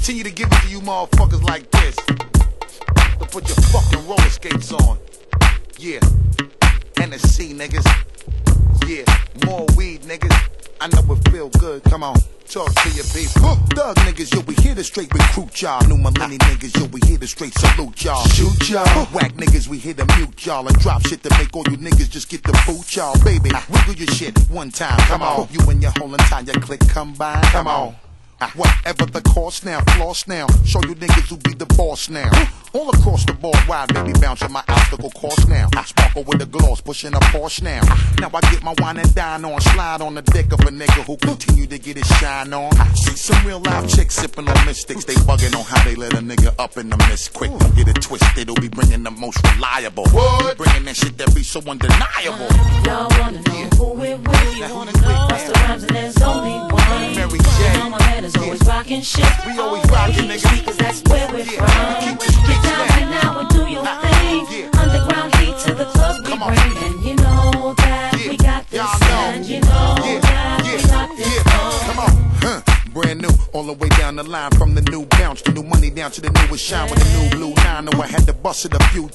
continue to give it to you motherfuckers like this. So put your fucking roller skates on. Yeah. NSC niggas. Yeah. More weed niggas. I know it feel good. Come on. Talk to your people. Thug niggas, yo, we here to straight recruit y'all. New millennial niggas, yo, we here to straight salute y'all. Shoot y'all. Whack niggas, we here to mute y'all and drop shit to make all you niggas just get the boot y'all. Baby, wiggle your shit one time. Come on. You and your whole entire clique combine. Come on. Whatever the cost now, floss now. Show you niggas who be the boss now. All across the board, wide baby, bouncing my obstacle course now. Sparkle with the gloss, pushing a Porsche now. Now I get my wine and dine on, slide on the dick of a nigga who continue to get his shine on. See some real live chicks sipping on mystics. They bugging on how they let a nigga up in the mist quick. Don't get it twisted, it'll be bringing the most reliable. What? Bringing that shit that be so undeniable. Y'all wanna know who we're with? You wanna know what's the rhymes and there's only one. Mary J. All my man is always rocking shit. We always rocking, nigga. Cause that's where we're from. Get down right now and do your thing. Underground heat to the club we bring. And you know that we got this. And you know that we got this. Come on, brand new, all the way down the line. From the new bounce, the new money down to the newest shine with the new blue 9. Know I had to bust it a few